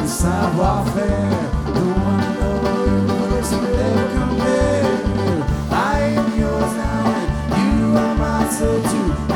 the savoir faire. No one knows will ever compare. I am yours now and you are mine so too.